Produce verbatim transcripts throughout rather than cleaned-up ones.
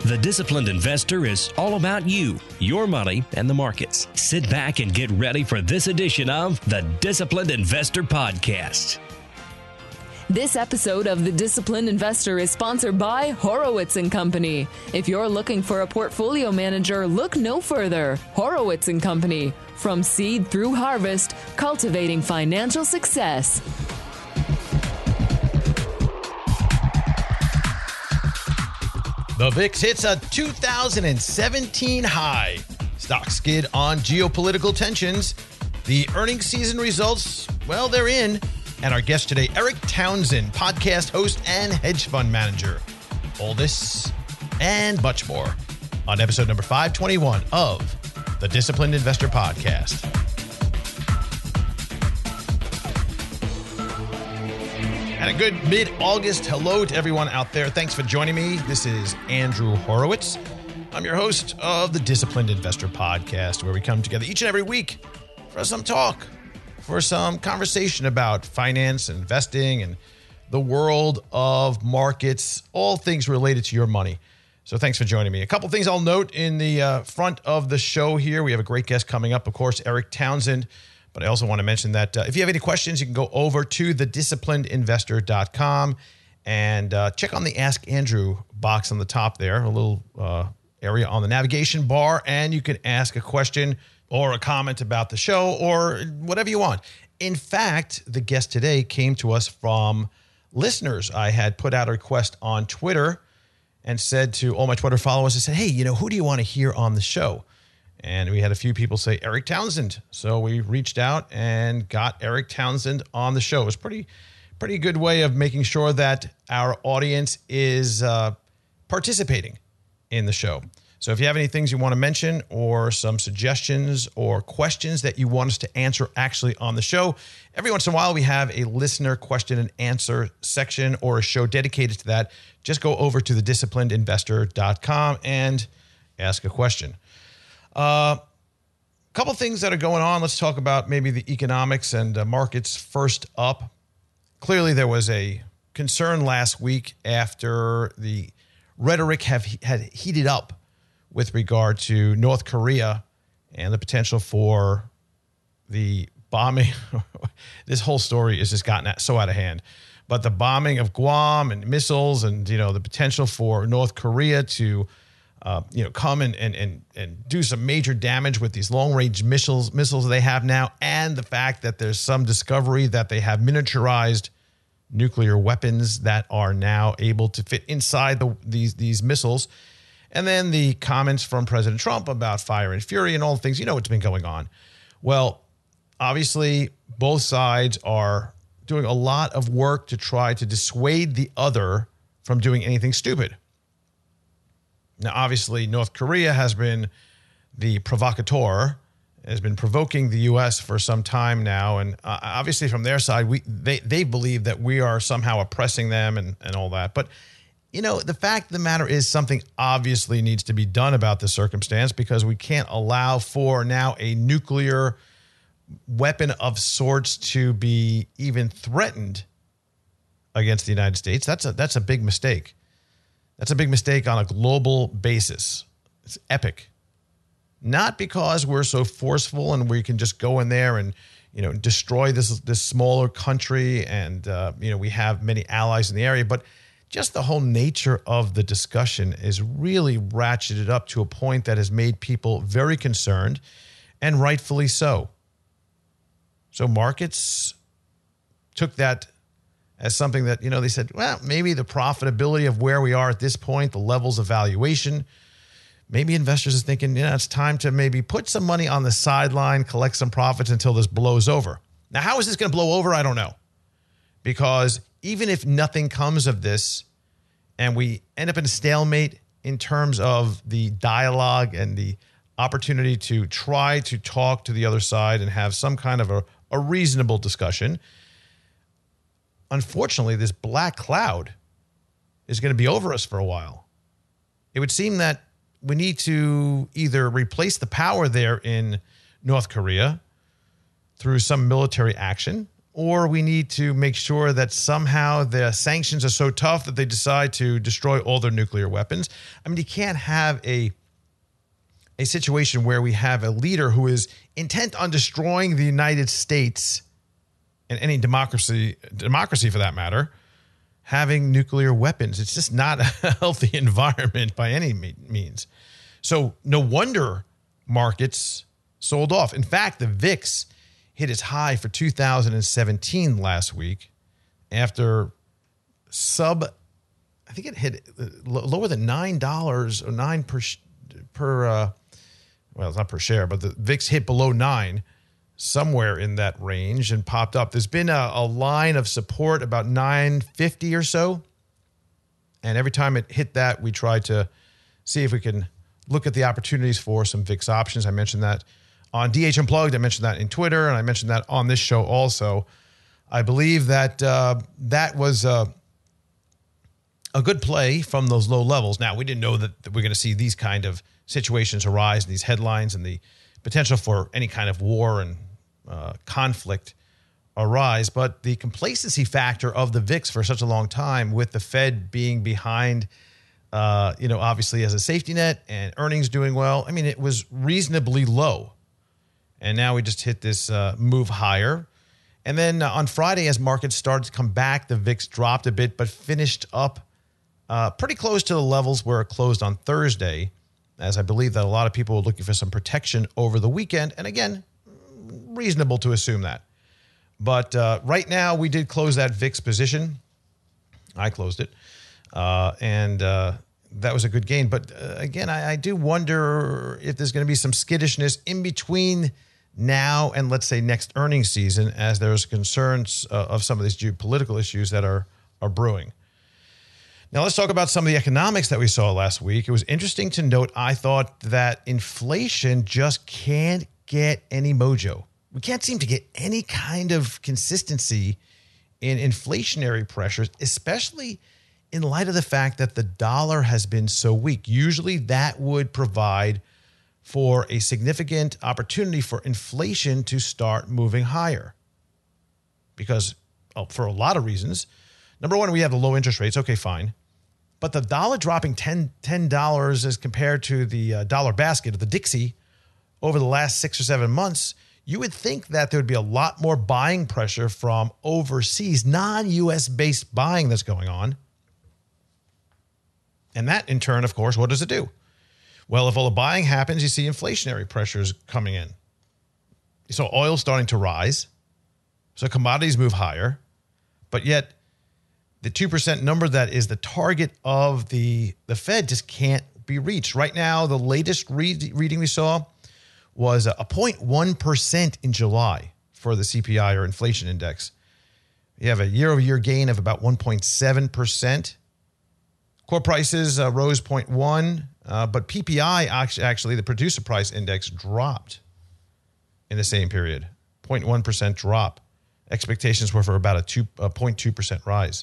The Disciplined Investor is all about you, your money, and the markets. Sit back and get ready for this edition of the Disciplined Investor Podcast. This episode of The Disciplined Investor is sponsored by Horowitz and Company. If you're looking for a portfolio manager, look no further. Horowitz and Company. From seed through harvest, cultivating financial success. The V I X hits a two thousand seventeen high. Stock skid on geopolitical tensions. The earnings season results, well, they're in. And our guest today, Eric Townsend, podcast host and hedge fund manager. All this and much more on episode number five twenty-one of the Disciplined Investor Podcast. And a good mid-August hello to everyone out there. Thanks for joining me. This is Andrew Horowitz. I'm your host of the Disciplined Investor Podcast, where we come together each and every week for some talk, for some conversation about finance, investing, and the world of markets, all things related to your money. So thanks for joining me. A couple things I'll note in the uh, front of the show here. We have a great guest coming up, of course, Eric Townsend. But I also want to mention that uh, if you have any questions, you can go over to the disciplined investor dot com and uh, check on the Ask Andrew box on the top there, a little uh, area on the navigation bar, and you can ask a question or a comment about the show or whatever you want. In fact, the guest today came to us from listeners. I had put out a request on Twitter and said to all my Twitter followers, I said, hey, you know, who do you want to hear on the show? And we had a few people say Eric Townsend. So we reached out and got Eric Townsend on the show. It was pretty, pretty good way of making sure that our audience is uh, participating in the show. So if you have any things you want to mention or some suggestions or questions that you want us to answer actually on the show, every once in a while we have a listener question and answer section or a show dedicated to that. Just go over to the disciplined investor dot com and ask a question. A uh, couple things that are going on. Let's talk about maybe the economics and uh, markets first up. Clearly, there was a concern last week after the rhetoric have had heated up with regard to North Korea and the potential for the bombing. This whole story has just gotten so out of hand. But the bombing of Guam and missiles and, you know, the potential for North Korea to Uh, you know, come and, and and and do some major damage with these long-range missiles missiles they have now, and the fact that there's some discovery that they have miniaturized nuclear weapons that are now able to fit inside the, these these missiles, and then the comments from President Trump about fire and fury and all the things. You know what's been going on. Well, obviously, both sides are doing a lot of work to try to dissuade the other from doing anything stupid. Now, obviously, North Korea has been the provocateur, has been provoking the U S for some time now. And uh, obviously, from their side, we they, they believe that we are somehow oppressing them and, and all that. But, you know, the fact of the matter is something obviously needs to be done about this circumstance, because we can't allow for now a nuclear weapon of sorts to be even threatened against the United States. That's a that's a big mistake. That's a big mistake on a global basis. It's epic. Not because we're so forceful and we can just go in there and, you know, destroy this this smaller country and, uh, you know, we have many allies in the area, but just the whole nature of the discussion is really ratcheted up to a point that has made people very concerned, and rightfully so. So markets took that as something that, you know, they said, well, maybe the profitability of where we are at this point, the levels of valuation, maybe investors are thinking, you know, it's time to maybe put some money on the sideline, collect some profits until this blows over. Now, how is this going to blow over? I don't know. Because even if nothing comes of this and we end up in a stalemate in terms of the dialogue and the opportunity to try to talk to the other side and have some kind of a, a reasonable discussion, unfortunately, this black cloud is going to be over us for a while. It would seem that we need to either replace the power there in North Korea through some military action, or we need to make sure that somehow the sanctions are so tough that they decide to destroy all their nuclear weapons. I mean, you can't have a a situation where we have a leader who is intent on destroying the United States and any democracy, democracy for that matter, having nuclear weapons. It's just not a healthy environment by any means. So no wonder markets sold off. In fact, the V I X hit its high for two thousand seventeen last week after sub, I think it hit lower than nine dollars or nine per, per uh, well, it's not per share, but the V I X hit below nine, somewhere in that range, and popped up. There's been a, a line of support about nine fifty or so. And every time it hit that, we try to see if we can look at the opportunities for some V I X options. I mentioned that on D H Unplugged. I mentioned that in Twitter, and I mentioned that on this show also. I believe that uh, that was uh, a good play from those low levels. Now, we didn't know that, that we're going to see these kind of situations arise, and these headlines, and the potential for any kind of war and uh, conflict arise. But the complacency factor of the V I X for such a long time, with the Fed being behind, uh, you know, obviously as a safety net and earnings doing well, I mean, it was reasonably low. And now we just hit this uh, move higher. And then uh, on Friday, as markets started to come back, the V I X dropped a bit, but finished up uh, pretty close to the levels where it closed on Thursday, as I believe that a lot of people were looking for some protection over the weekend. And again, reasonable to assume that. But uh, right now, we did close that V I X position. I closed it. Uh, and uh, that was a good gain. But uh, again, I, I do wonder if there's going to be some skittishness in between now and, let's say, next earnings season, as there's concerns uh, of some of these geopolitical issues that are, are brewing. Now, let's talk about some of the economics that we saw last week. It was interesting to note, I thought, that inflation just can't get any mojo. We can't seem to get any kind of consistency in inflationary pressures, especially in light of the fact that the dollar has been so weak. Usually that would provide for a significant opportunity for inflation to start moving higher. Because oh, for a lot of reasons. Number one, we have the low interest rates. Okay, fine. But the dollar dropping ten dollars as compared to the uh, dollar basket of the Dixie over the last six or seven months, you would think that there would be a lot more buying pressure from overseas, non-U S based buying that's going on. And that, in turn, of course, what does it do? Well, if all the buying happens, you see inflationary pressures coming in. So oil starting to rise. So commodities move higher. But yet, the two percent number that is the target of the, the Fed just can't be reached. Right now, the latest read, reading we saw was a zero point one percent in July for the C P I, or inflation index. You have a year-over-year gain of about one point seven percent. Core prices uh, rose zero point one, uh, but P P I, actually, the producer price index, dropped in the same period. zero point one percent drop. Expectations were for about a two, zero point two percent rise.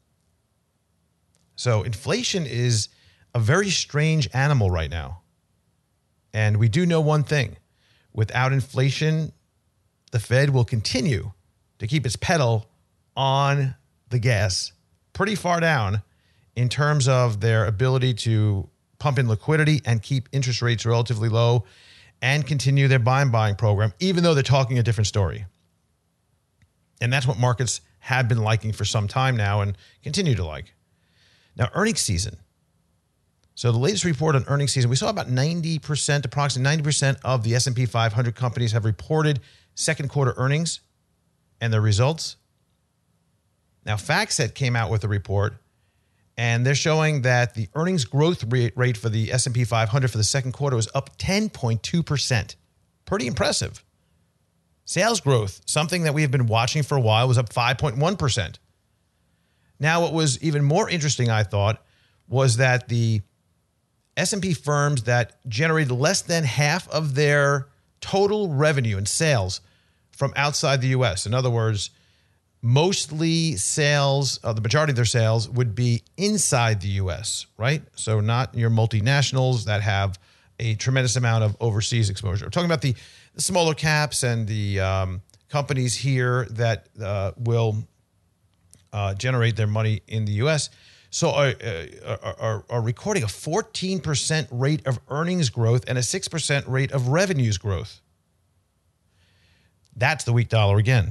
So inflation is a very strange animal right now. And we do know one thing. Without inflation, the Fed will continue to keep its pedal on the gas pretty far down in terms of their ability to pump in liquidity and keep interest rates relatively low and continue their buy and buying program, even though they're talking a different story. And that's what markets have been liking for some time now and continue to like. Now, earnings season. So the latest report on earnings season, we saw about ninety percent, approximately ninety percent of the S and P five hundred companies have reported second quarter earnings and their results. Now, FactSet came out with a report, and they're showing that the earnings growth rate for the S and P five hundred for the second quarter was up ten point two percent. Pretty impressive. Sales growth, something that we have been watching for a while, was up five point one percent. Now, what was even more interesting, I thought, was that the S and P firms that generated less than half of their total revenue and sales from outside the U S, in other words, mostly sales, uh, the majority of their sales would be inside the U S, right? So not your multinationals that have a tremendous amount of overseas exposure. We're talking about the, the smaller caps and the um, companies here that uh, will uh, generate their money in the U S So are, are, are, are recording a fourteen percent rate of earnings growth and a six percent rate of revenues growth. That's the weak dollar again.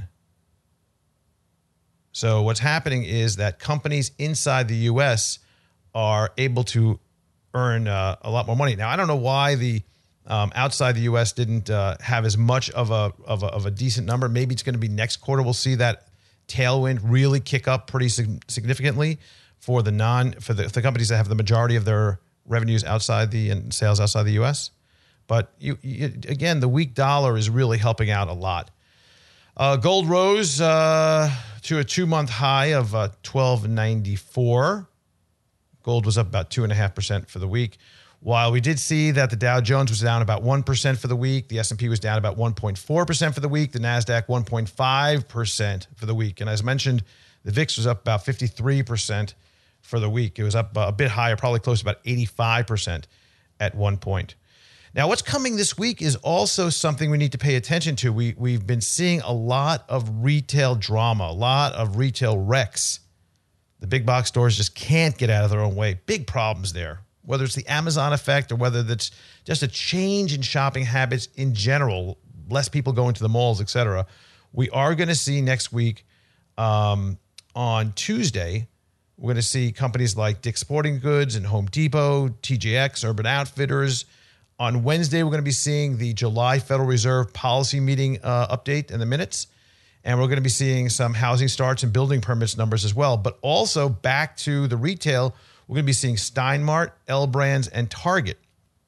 So what's happening is that companies inside the U S are able to earn uh, a lot more money. Now, I don't know why the um, outside the U S didn't uh, have as much of a, of a of a decent number. Maybe it's going to be next quarter. We'll see that tailwind really kick up pretty sig- significantly for the non for the, the companies that have the majority of their revenues outside the and sales outside the U S. But you, you again, the weak dollar is really helping out a lot. Uh, gold rose uh, to a two-month high of uh, twelve ninety-four. Gold was up about two point five percent for the week. While we did see that the Dow Jones was down about one percent for the week, the S and P was down about one point four percent for the week, the NASDAQ one point five percent for the week. And as mentioned, the V I X was up about fifty-three percent for the week. It was up a bit higher, probably close to about eighty-five percent at one point. Now, what's coming this week is also something we need to pay attention to. We, we've been seeing a lot of retail drama, a lot of retail wrecks. The big box stores just can't get out of their own way. Big problems there, whether it's the Amazon effect or whether that's just a change in shopping habits in general, less people going to the malls, et cetera. We are going to see next week um, on Tuesday, we're going to see companies like Dick's Sporting Goods and Home Depot, T J X, Urban Outfitters. On Wednesday, we're going to be seeing the July Federal Reserve policy meeting uh, update in the minutes. And we're going to be seeing some housing starts and building permits numbers as well. But also back to the retail, we're going to be seeing Steinmart, L Brands, and Target.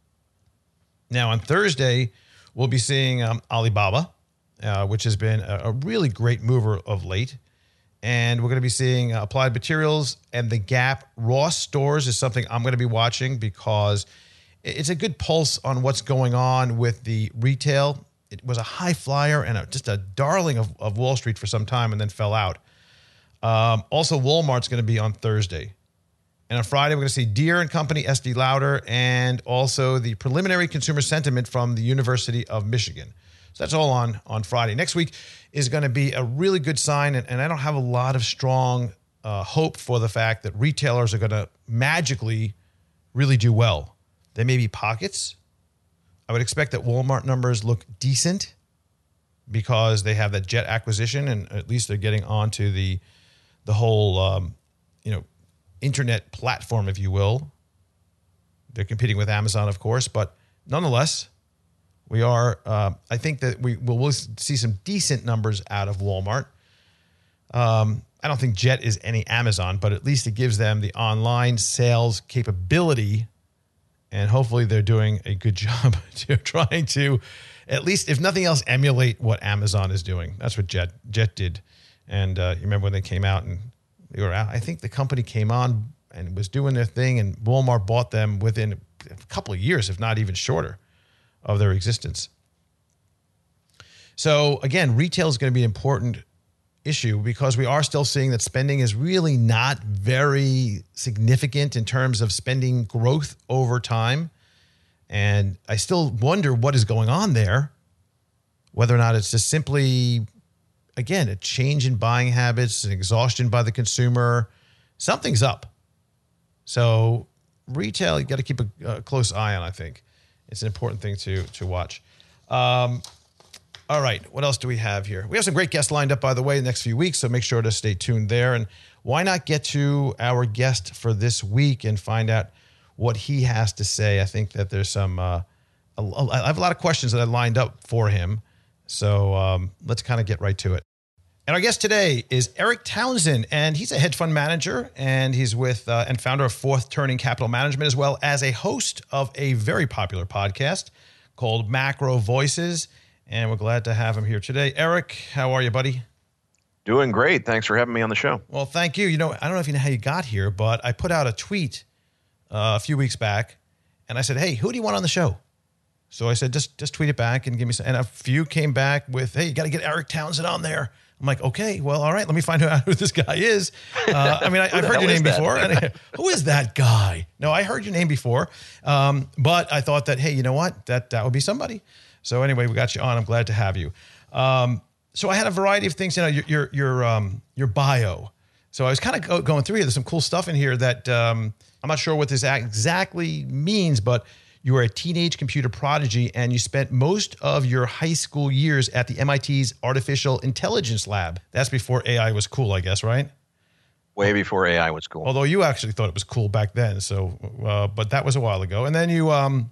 Now, on Thursday, we'll be seeing um, Alibaba, uh, which has been a, a really great mover of late. And we're going to be seeing uh, Applied Materials and the Gap. Ross Stores is something I'm going to be watching because it's a good pulse on what's going on with the retail. It was a high flyer and a, just a darling of, of Wall Street for some time and then fell out. Um, also, Walmart's going to be on Thursday. And on Friday, we're going to see Deere and Company, S D Lauder, and also the preliminary consumer sentiment from the University of Michigan. So that's all on, on Friday. Next week is going to be a really good sign, and, and I don't have a lot of strong uh, hope for the fact that retailers are going to magically really do well. There may be pockets. I would expect that Walmart numbers look decent because they have that Jet acquisition, and at least they're getting onto the the whole um, you know internet platform, if you will. They're competing with Amazon, of course, but nonetheless, we are. Uh, I think that we will we'll see some decent numbers out of Walmart. Um, I don't think Jet is any Amazon, but at least it gives them the online sales capability. And hopefully they're doing a good job to trying to, at least if nothing else, emulate what Amazon is doing. That's what Jet Jet did. And uh, you remember when they came out and they were out, I think the company came on and was doing their thing, and Walmart bought them within a couple of years, if not even shorter, of their existence. So again, retail is going to be an important issue because we are still seeing that spending is really not very significant in terms of spending growth over time. And I still wonder what is going on there, whether or not it's just simply, again, a change in buying habits, an exhaustion by the consumer. Something's up. So retail, you got to keep a, a close eye on, I think. It's an important thing to, to watch. Um, All right, what else do we have here? We have some great guests lined up, by the way, the next few weeks, so make sure to stay tuned there. And why not get to our guest for this week and find out what he has to say? I think that there's some, uh, a, I have a lot of questions that I lined up for him, so um, let's kind of get right to it. And our guest today is Eric Townsend, and he's a hedge fund manager, and he's with uh, and founder of Fourth Turning Capital Management, as well as a host of a very popular podcast called Macro Voices. And we're glad to have him here today. Eric, how are you, buddy? Doing great. Thanks for having me on the show. Well, thank you. You know, I don't know if you know how you got here, but I put out a tweet uh, a few weeks back, and I said, hey, who do you want on the show? So I said, just just tweet it back and give me some. And a few came back with, hey, you got to get Eric Townsend on there. I'm like, okay, well, all right, let me find out who this guy is. Uh, I mean, I, I've heard your name before. And, who is that guy? No, I heard your name before, um, but I thought that, hey, you know what? That that would be somebody. So anyway, we got you on. I'm glad to have you. Um, so I had a variety of things, you know, your your your, um, your bio. So I was kind of go, going through here. There's some cool stuff in here that um, I'm not sure what this exactly means, but you were a teenage computer prodigy and you spent most of your high school years at the M I T's Artificial Intelligence Lab. That's before A I was cool, I guess, right? Way before A I was cool. Although you actually thought it was cool back then. So, uh, but that was a while ago. And then you, um,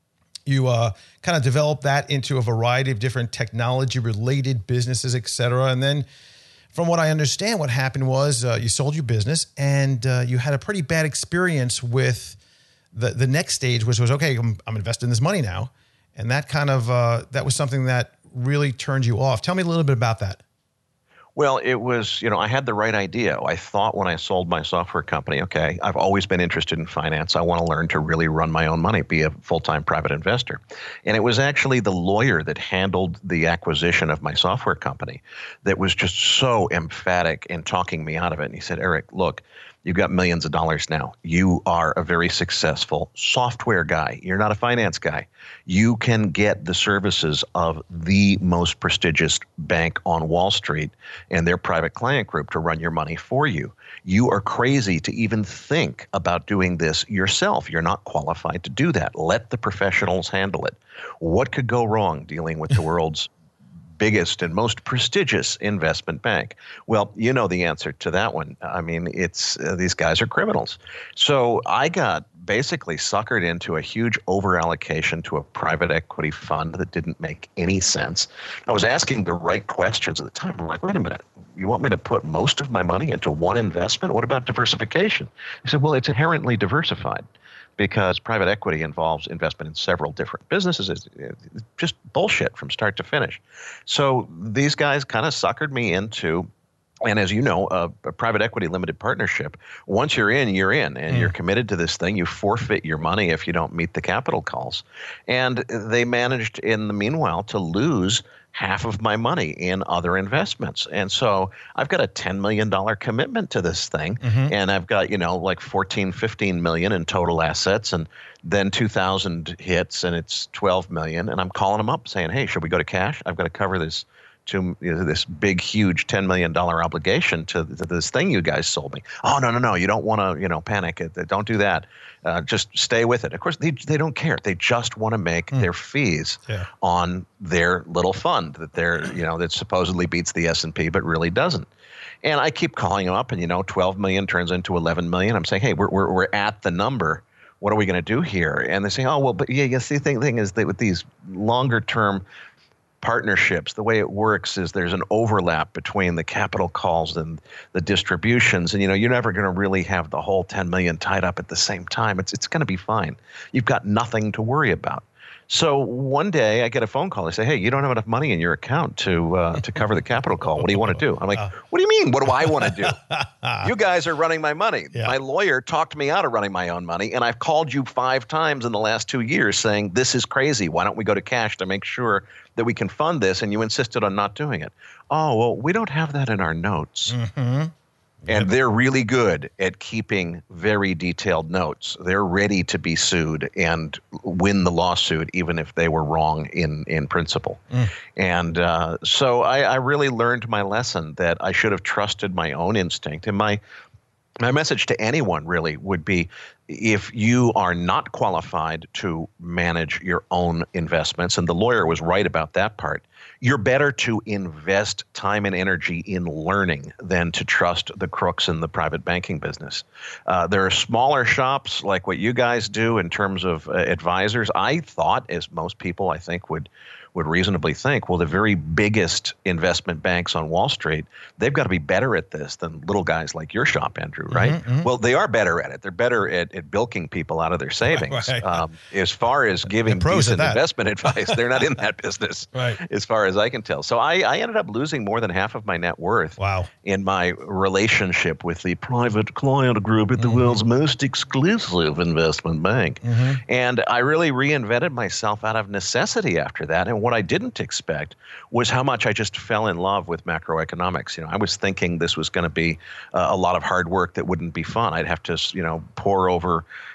you uh, kind of developed that into a variety of different technology-related businesses, et cetera. And then from what I understand, what happened was uh, you sold your business and uh, you had a pretty bad experience with the the next stage, which was, okay, I'm, I'm investing this money now. And that kind of, uh, that was something that really turned you off. Tell me a little bit about that. Well, it was, you know, I had the right idea. I thought when I sold my software company, okay, I've always been interested in finance. I want to learn to really run my own money, be a full-time private investor. And it was actually the lawyer that handled the acquisition of my software company that was just so emphatic in talking me out of it. And he said, Eric, look, you've got millions of dollars now. You are a very successful software guy. You're not a finance guy. You can get the services of the most prestigious bank on Wall Street and their private client group to run your money for you. You are crazy to even think about doing this yourself. You're not qualified to do that. Let the professionals handle it. What could go wrong dealing with the world's biggest and most prestigious investment bank? Well, you know the answer to that one. I mean, it's uh, these guys are criminals. So I got basically suckered into a huge overallocation to a private equity fund that didn't make any sense. I was asking the right questions at the time. I'm like, wait a minute, you want me to put most of my money into one investment? What about diversification? He said, well, it's inherently diversified, because private equity involves investment in several different businesses. It's just bullshit from start to finish. So these guys kind of suckered me into, and as you know, a, a private equity limited partnership, once you're in, you're in, and mm. you're committed to this thing. You forfeit your money if you don't meet the capital calls. And they managed in the meanwhile to lose half of my money in other investments. And so I've got a ten million dollars commitment to this thing. Mm-hmm. And I've got, you know, like fourteen, fifteen million in total assets. And then two thousand hits and it's twelve million. And I'm calling them up saying, hey, should we go to cash? I've got to cover this to you know, this big, huge ten million dollars obligation to, to this thing you guys sold me. Oh, no, no, no. You don't want to, you know, panic. Don't do that. Uh, just stay with it. Of course, they they don't care. They just want to make mm. their fees yeah. on their little fund that they're, you know, that supposedly beats the S and P, but really doesn't. And I keep calling them up and, you know, twelve million turns into eleven million. I'm saying, hey, we're we're, we're at the number. What are we going to do here? And they say, oh, well, but yeah, yes, the thing, thing is that with these longer term partnerships, the way it works is there's an overlap between the capital calls and the distributions. And, you know, you're never going to really have the whole ten million tied up at the same time. It's it's going to be fine. You've got nothing to worry about. So one day I get a phone call. They say, hey, you don't have enough money in your account to uh, to cover the capital call. What do you want to do? I'm like, what do you mean? What do I want to do? You guys are running my money. Yeah. My lawyer talked me out of running my own money, and I've called you five times in the last two years saying, this is crazy. Why don't we go to cash to make sure that we can fund this? And you insisted on not doing it. Oh, well, we don't have that in our notes. Mm-hmm. And they're really good at keeping very detailed notes. They're ready to be sued and win the lawsuit, even if they were wrong in, in principle. Mm. And uh, so I, I really learned my lesson that I should have trusted my own instinct. And my my message to anyone really would be, if you are not qualified to manage your own investments, and the lawyer was right about that part, you're better to invest time and energy in learning than to trust the crooks in the private banking business. Uh, there are smaller shops like what you guys do in terms of uh, advisors. I thought, as most people I think would would reasonably think, well, the very biggest investment banks on Wall Street, they've got to be better at this than little guys like your shop, Andrew, right? Mm-hmm, mm-hmm. Well, they are better at it. They're better at, at bilking people out of their savings. Right, right. Um, as far as giving decent investment advice, they're not in that business, right. as far as I can tell. So I, I ended up losing more than half of my net worth wow. in my relationship with the private client group at the mm-hmm. world's most exclusive investment bank. Mm-hmm. And I really reinvented myself out of necessity after that. And what I didn't expect was how much I just fell in love with macroeconomics. You know, I was thinking this was going to be uh, a lot of hard work that wouldn't be fun. I'd have to, you know, pore over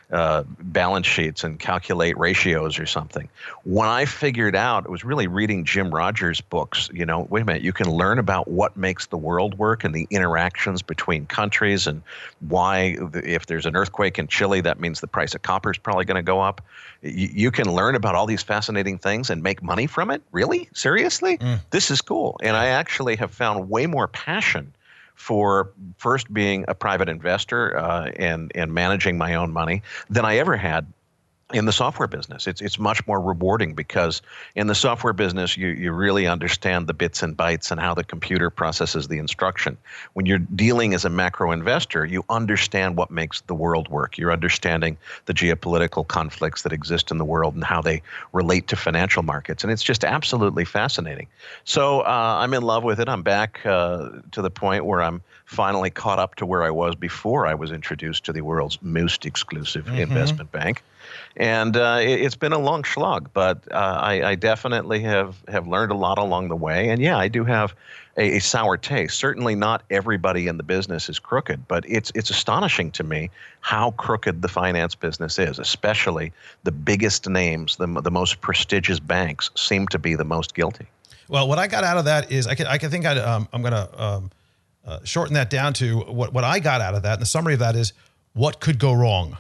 uh, balance sheets and calculate ratios or something. When I figured out, it was really reading Jim Rogers' books, you know, wait a minute, you can learn about what makes the world work and the interactions between countries and why if there's an earthquake in Chile, that means the price of copper is probably going to go up. You, you can learn about all these fascinating things and make money from it? Really? Seriously? Mm. This is cool. And I actually have found way more passion for first being a private investor uh, and, and managing my own money than I ever had in the software business. It's it's much more rewarding because in the software business, you, you really understand the bits and bytes and how the computer processes the instruction. When you're dealing as a macro investor, you understand what makes the world work. You're understanding the geopolitical conflicts that exist in the world and how they relate to financial markets. And it's just absolutely fascinating. So uh, I'm in love with it. I'm back uh, to the point where I'm finally caught up to where I was before I was introduced to the world's most exclusive mm-hmm. investment bank. And uh, it, it's been a long slog, but uh, I, I definitely have, have learned a lot along the way. And yeah, I do have a, a sour taste. Certainly not everybody in the business is crooked, but it's it's astonishing to me how crooked the finance business is, especially the biggest names, the, the most prestigious banks seem to be the most guilty. Well, what I got out of that is I can I can think I'd, um, I'm going to um, uh, shorten that down to what, what I got out of that. And the summary of that is what could go wrong?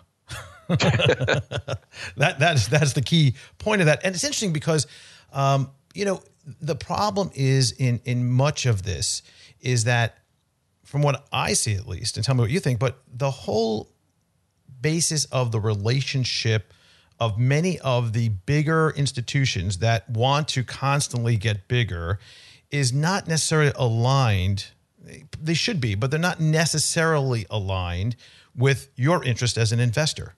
that that's that's the key point of that. And it's interesting because um, you know, the problem is in in much of this is that from what I see at least, and tell me what you think, but the whole basis of the relationship of many of the bigger institutions that want to constantly get bigger is not necessarily aligned. They should be, but they're not necessarily aligned with your interest as an investor.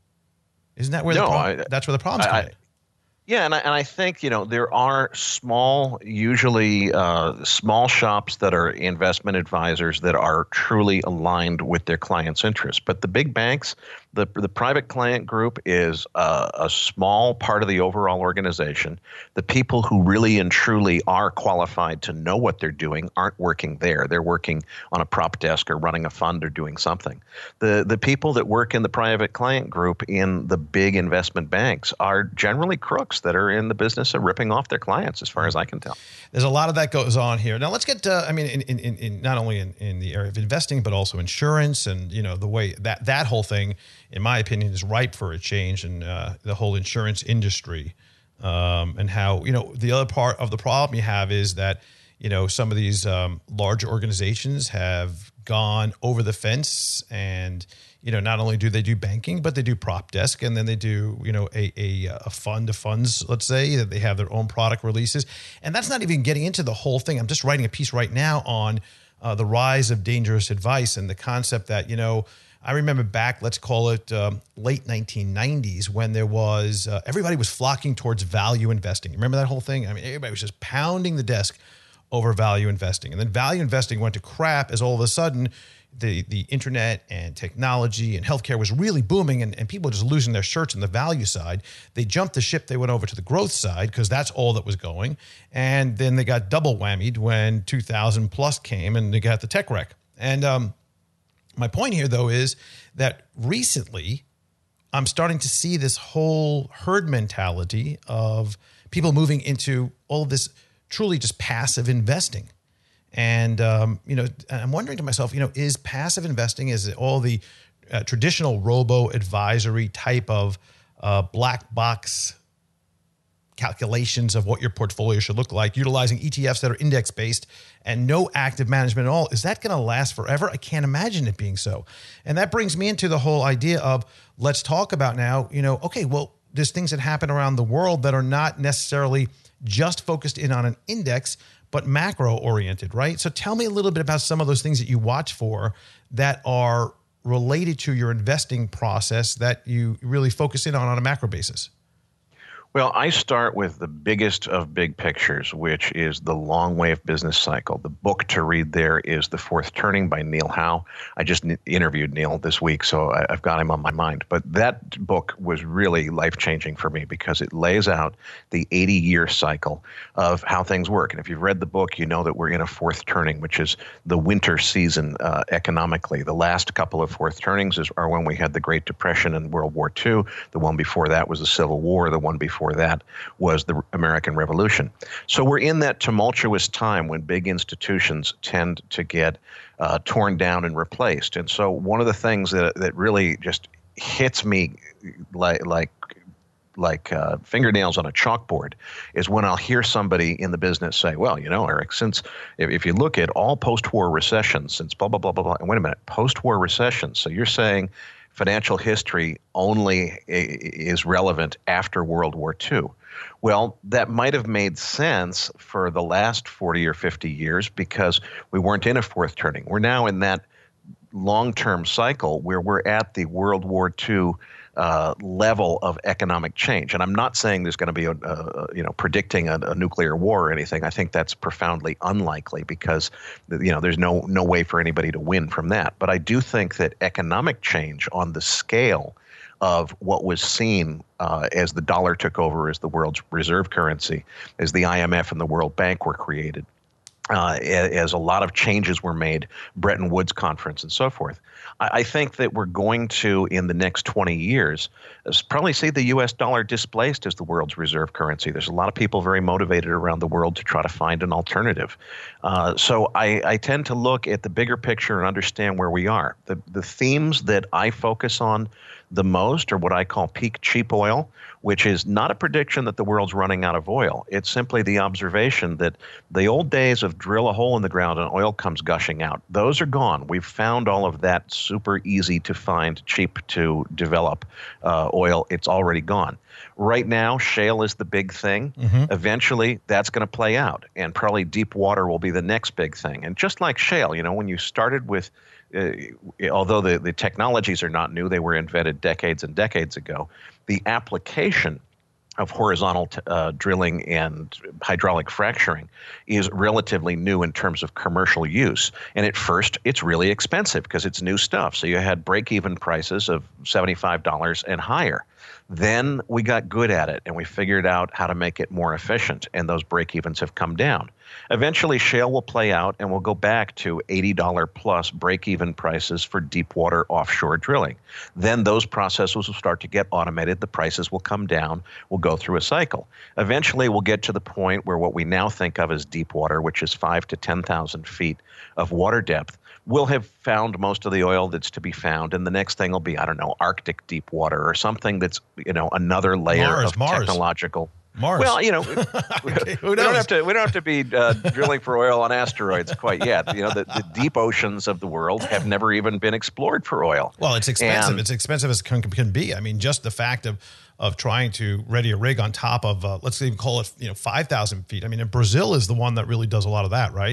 Isn't that where no, the problem, I, that's where the problem's I, coming? Yeah, and I, and I think, you know, there are small, usually uh, small shops that are investment advisors that are truly aligned with their clients' interests. But the big banks, the the private client group is a, a small part of the overall organization. The people who really and truly are qualified to know what they're doing aren't working there. They're working on a prop desk or running a fund or doing something. The the people that work in the private client group in the big investment banks are generally crooks that are in the business of ripping off their clients, as far as I can tell. There's a lot of that goes on here. Now let's get to, I mean, in, in, in not only in, in the area of investing, but also insurance and, you know, the way that, that whole thing, in my opinion, is ripe for a change in uh, the whole insurance industry. Um, and how, you know, the other part of the problem you have is that, you know, some of these um, large organizations have gone over the fence and, you know, not only do they do banking, but they do prop desk, and then they do, you know, a, a, a fund of funds, let's say, that they have their own product releases. And that's not even getting into the whole thing. I'm just writing a piece right now on uh, the rise of dangerous advice and the concept that, you know, I remember back, let's call it um, late nineteen nineties, when there was, uh, everybody was flocking towards value investing. Remember that whole thing? I mean, everybody was just pounding the desk over value investing. And then value investing went to crap as all of a sudden the the internet and technology and healthcare was really booming, and, and people were just losing their shirts on the value side. They jumped the ship. They went over to the growth side because that's all that was going. And then they got double whammied when two thousand plus came and they got the tech wreck. And um, my point here, though, is that recently I'm starting to see this whole herd mentality of people moving into all of this truly just passive investing. And, um, you know, I'm wondering to myself, you know, is passive investing, is it all the uh, traditional robo-advisory type of uh, black box calculations of what your portfolio should look like, utilizing E T Fs that are index-based and no active management at all? Is that going to last forever? I can't imagine it being so. And that brings me into the whole idea of, let's talk about now, you know, okay, well, there's things that happen around the world that are not necessarily just focused in on an index, but macro oriented, right? So tell me a little bit about some of those things that you watch for that are related to your investing process that you really focus in on on a macro basis. Well, I start with the biggest of big pictures, which is the long wave business cycle. The book to read there is The Fourth Turning by Neil Howe. I just n- interviewed Neil this week, so I, I've got him on my mind. But that book was really life-changing for me because it lays out the eighty-year cycle of how things work. And if you've read the book, you know that we're in a fourth turning, which is the winter season uh, economically. The last couple of fourth turnings is, are when we had the Great Depression and World War Two. The one before that was the Civil War. The one before Before that was the American Revolution. So we're in that tumultuous time when big institutions tend to get uh, torn down and replaced. And so one of the things that that really just hits me like like like uh, fingernails on a chalkboard is when I'll hear somebody in the business say, well, you know, Eric, since if, if you look at all post-war recessions, since blah, blah, blah, blah, blah, and wait a minute, post-war recessions. So you're saying financial history only is relevant after World War Two. Well, that might have made sense for the last forty or fifty years because we weren't in a fourth turning. We're now in that long-term cycle where we're at the World War Two uh, level of economic change. And I'm not saying there's going to be, a, a you know, predicting a, a nuclear war or anything. I think that's profoundly unlikely because, you know, there's no no way for anybody to win from that. But I do think that economic change on the scale of what was seen uh, as the dollar took over as the world's reserve currency, as the I M F and the World Bank were created, Uh, as a lot of changes were made, Bretton Woods Conference and so forth. I, I think that we're going to, in the next twenty years, probably see the U S dollar displaced as the world's reserve currency. There's a lot of people very motivated around the world to try to find an alternative. Uh, so I, I tend to look at the bigger picture and understand where we are. The, the themes that I focus on the most are what I call peak cheap oil, which is not a prediction that the world's running out of oil. It's simply the observation that the old days of drill a hole in the ground and oil comes gushing out, those are gone. We've found all of that super easy to find, cheap to develop uh, oil. It's already gone. Right now, shale is the big thing. Mm-hmm. Eventually, that's going to play out, and probably deep water will be the next big thing. And just like shale, you know, when you started with Uh, although the, the technologies are not new, they were invented decades and decades ago, the application of horizontal t- uh, drilling and hydraulic fracturing is relatively new in terms of commercial use. And at first, it's really expensive because it's new stuff. So you had break-even prices of seventy-five dollars and higher. Then we got good at it, and we figured out how to make it more efficient, and those break-evens have come down. Eventually, shale will play out, and we'll go back to eighty dollars plus break-even prices for deep-water offshore drilling. Then those processes will start to get automated. The prices will come down. We'll go through a cycle. Eventually, we'll get to the point where what we now think of as deep water, which is five to ten thousand feet of water depth, we'll have found most of the oil that's to be found, and the next thing will be, I don't know, Arctic deep water or something that's, you know, another layer Mars, of Mars. technological. Mars. Well, you know, okay, we don't have to we don't have to be uh, drilling for oil on asteroids quite yet. You know, the, the deep oceans of the world have never even been explored for oil. Well, it's expensive. And, it's expensive as can, can be. I mean, just the fact of of trying to ready a rig on top of, uh, let's even call it, you know, five thousand feet. I mean, and Brazil is the one that really does a lot of that, right?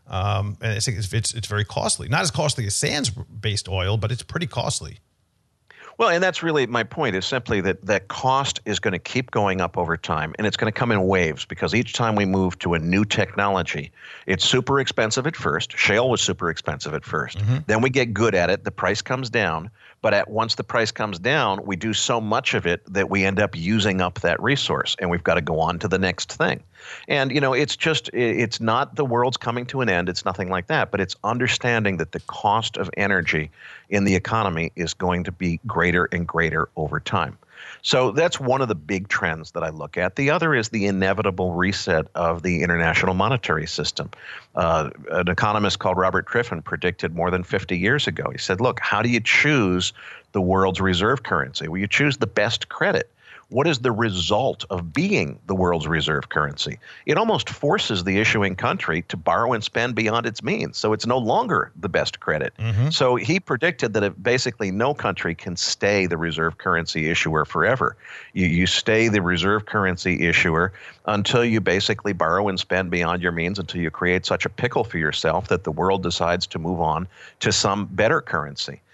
Um, and it's, it's it's very costly. Not as costly as sands-based oil, but it's pretty costly. Well, and that's really my point, is simply that that cost is going to keep going up over time, and it's going to come in waves because each time we move to a new technology, it's super expensive at first. Shale was super expensive at first. Mm-hmm. Then we get good at it. The price comes down. But at once the price comes down, we do so much of it that we end up using up that resource, and we've got to go on to the next thing. And, you know, it's just, it's not the world's coming to an end. It's nothing like that. But it's understanding that the cost of energy in the economy is going to be greater and greater over time. So that's one of the big trends that I look at. The other is the inevitable reset of the international monetary system. Uh, an economist called Robert Triffin predicted more than fifty years ago. He said, look, how do you choose the world's reserve currency? Well, you choose the best credit. What is the result of being the world's reserve currency? It almost forces the issuing country to borrow and spend beyond its means. So it's no longer the best credit. Mm-hmm. So he predicted that if basically no country can stay the reserve currency issuer forever. You, you stay the reserve currency issuer until you basically borrow and spend beyond your means, until you create such a pickle for yourself that the world decides to move on to some better currency.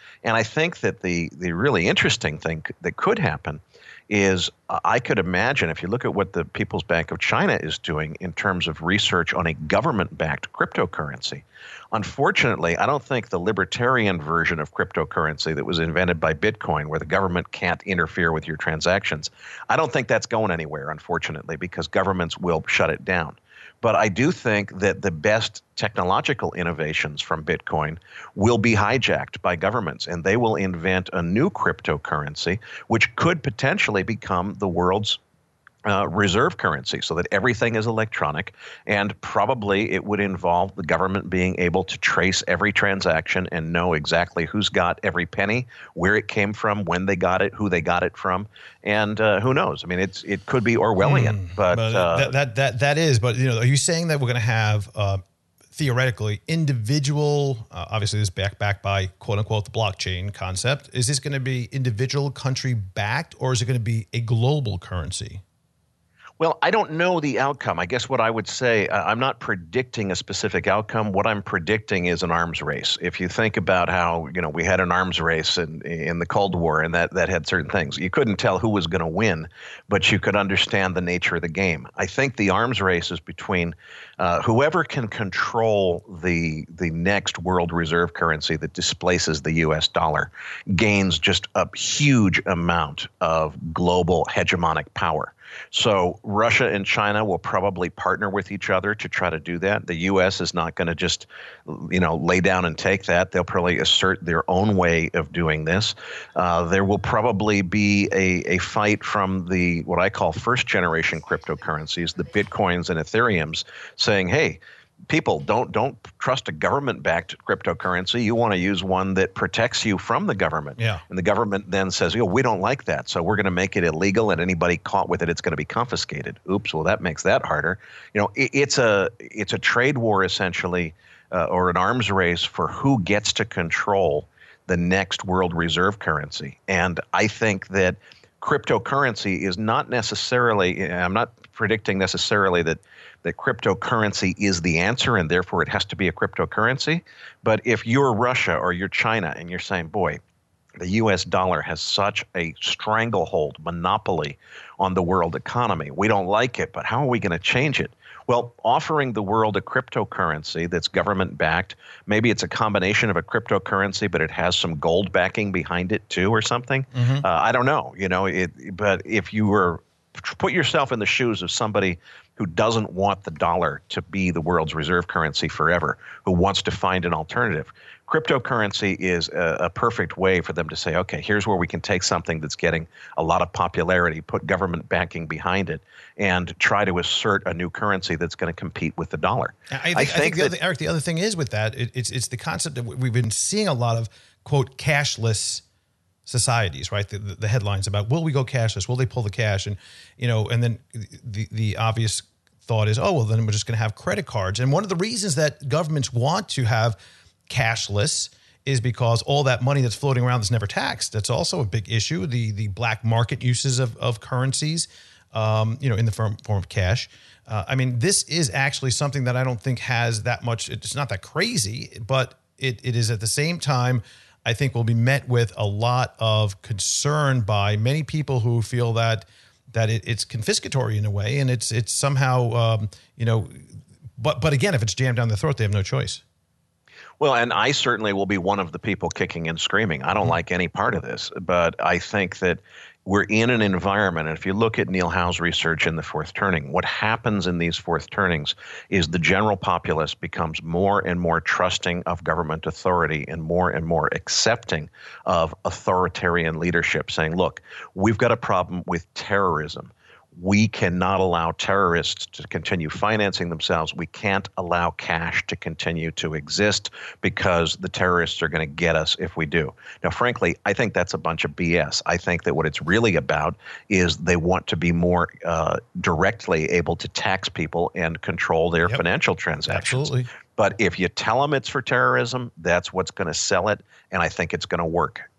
And I think that the the really interesting thing that could happen is uh, I could imagine, if you look at what the People's Bank of China is doing in terms of research on a government-backed cryptocurrency. Unfortunately, I don't think the libertarian version of cryptocurrency that was invented by Bitcoin, where the government can't interfere with your transactions, I don't think that's going anywhere, unfortunately, because governments will shut it down. But I do think that the best technological innovations from Bitcoin will be hijacked by governments, and they will invent a new cryptocurrency, which could potentially become the world's uh, reserve currency, so that everything is electronic, and probably it would involve the government being able to trace every transaction and know exactly who's got every penny, where it came from, when they got it, who they got it from, and uh, who knows? I mean, it's it could be Orwellian, mm, but, but uh, that, that that that is. But you know, are you saying that we're going to have uh, theoretically individual? Uh, obviously, this is backed backed by quote unquote the blockchain concept. Is this going to be individual country backed, or is it going to be a global currency? Well, I don't know the outcome. I guess what I would say, uh, I'm not predicting a specific outcome. What I'm predicting is an arms race. If you think about how, you know, we had an arms race in, in the Cold War, and that, that had certain things. You couldn't tell who was going to win, but you could understand the nature of the game. I think the arms race is between uh, whoever can control the, the next world reserve currency that displaces the U S dollar gains just a huge amount of global hegemonic power. So Russia and China will probably partner with each other to try to do that. The U S is not going to just, you know, lay down and take that. They'll probably assert their own way of doing this. Uh, there will probably be a, a fight from the what I call first generation cryptocurrencies, the Bitcoins and Ethereums, saying, hey, people, don't don't trust a government-backed cryptocurrency. You want to use one that protects you from the government. Yeah. And the government then says, "Oh, we don't like that, so we're going to make it illegal, and anybody caught with it, it's going to be confiscated." Oops, well, that makes that harder. You know, it, it's a it's a trade war essentially, uh, or an arms race for who gets to control the next world reserve currency. And I think that cryptocurrency is not necessarily. I'm not predicting necessarily that. that cryptocurrency is the answer and therefore it has to be a cryptocurrency. But if you're Russia or you're China and you're saying, boy, the U S dollar has such a stranglehold, monopoly on the world economy. We don't like it, but how are we going to change it? Well, offering the world a cryptocurrency that's government-backed, maybe it's a combination of a cryptocurrency, but it has some gold backing behind it too or something. Mm-hmm. Uh, I don't know, you know, it, but if you were put yourself in the shoes of somebody who doesn't want the dollar to be the world's reserve currency forever, who wants to find an alternative. Cryptocurrency is a, a perfect way for them to say, okay, here's where we can take something that's getting a lot of popularity, put government backing behind it, and try to assert a new currency that's going to compete with the dollar. I think, I think, I think the, that, other, Eric, the other thing is with that, it, it's it's the concept that we've been seeing a lot of, quote, cashless societies, right? The, the, the headlines about, will we go cashless? Will they pull the cash? And, you know, and then the, the obvious thought is, oh, well, then we're just going to have credit cards. And one of the reasons that governments want to have cashless is because all that money that's floating around is never taxed. That's also a big issue. The the black market uses of, of currencies, um, you know, in the form, form of cash. Uh, I mean, this is actually something that I don't think has that much, it's not that crazy, but it it is at the same time, I think will be met with a lot of concern by many people who feel that that it, it's confiscatory in a way, and it's it's somehow um, you know, but but again, if it's jammed down their throat, they have no choice. Well, and I certainly will be one of the people kicking and screaming. I don't mm-hmm. like any part of this, but I think that we're in an environment, and if you look at Neil Howe's research in the fourth turning, what happens in these fourth turnings is the general populace becomes more and more trusting of government authority and more and more accepting of authoritarian leadership, saying, look, we've got a problem with terrorism. We cannot allow terrorists to continue financing themselves. We can't allow cash to continue to exist because the terrorists are going to get us if we do. Now, frankly, I think that's a bunch of B S. I think that what it's really about is they want to be more uh, directly able to tax people and control their yep. financial transactions. Absolutely. But if you tell them it's for terrorism, that's what's going to sell it, and I think it's going to work.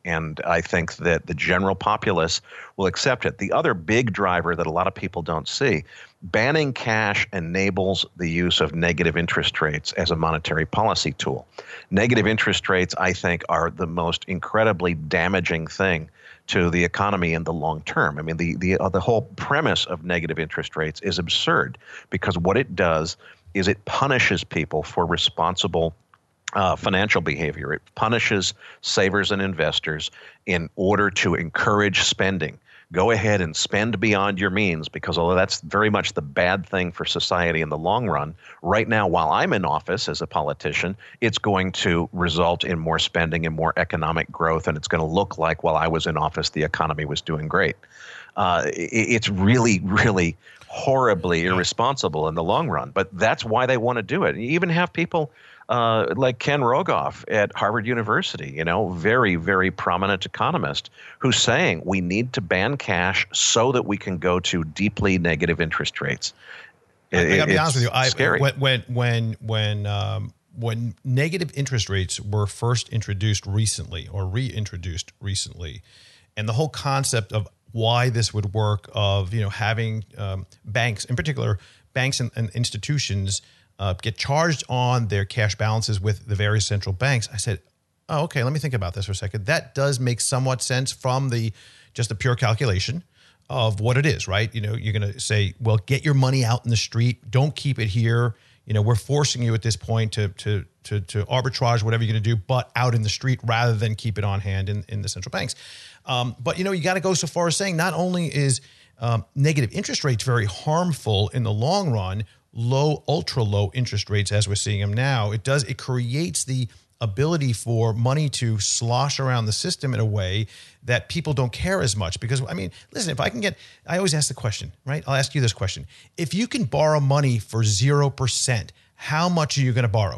And I think that the general populace will accept it. The other big driver that a lot of people don't see, banning cash enables the use of negative interest rates as a monetary policy tool. Negative interest rates, I think, are the most incredibly damaging thing to the economy in the long term. I mean, the the uh, the whole premise of negative interest rates is absurd, because what it does is it punishes people for responsible uh, financial behavior. It punishes savers and investors in order to encourage spending. Go ahead and spend beyond your means, because although that's very much the bad thing for society in the long run, right now, while I'm in office as a politician, it's going to result in more spending and more economic growth, and it's going to look like while I was in office, the economy was doing great. Uh, it, it's really, really horribly irresponsible in the long run, but that's why they want to do it. You even have people Uh, like Ken Rogoff at Harvard University, you know, very, very prominent economist, who's saying we need to ban cash so that we can go to deeply negative interest rates. It, I gotta be honest with you. I, scary. When when when when, um, when negative interest rates were first introduced recently, or reintroduced recently, and the whole concept of why this would work, of you know having um, banks, in particular, banks and, and institutions. Uh, get charged on their cash balances with the various central banks. I said, oh, okay, let me think about this for a second. That does make somewhat sense from the just the pure calculation of what it is, right? You know, you're going to say, well, get your money out in the street. Don't keep it here. You know, we're forcing you at this point to to to, to arbitrage whatever you're going to do, but out in the street rather than keep it on hand in, in the central banks. Um, but, you know, you got to go so far as saying not only is um, negative interest rates very harmful in the long run, low, ultra low interest rates as we're seeing them now, it does, it creates the ability for money to slosh around the system in a way that people don't care as much. Because, I mean, listen, if I can get, I always ask the question, right? I'll ask you this question. If you can borrow money for zero percent, how much are you going to borrow?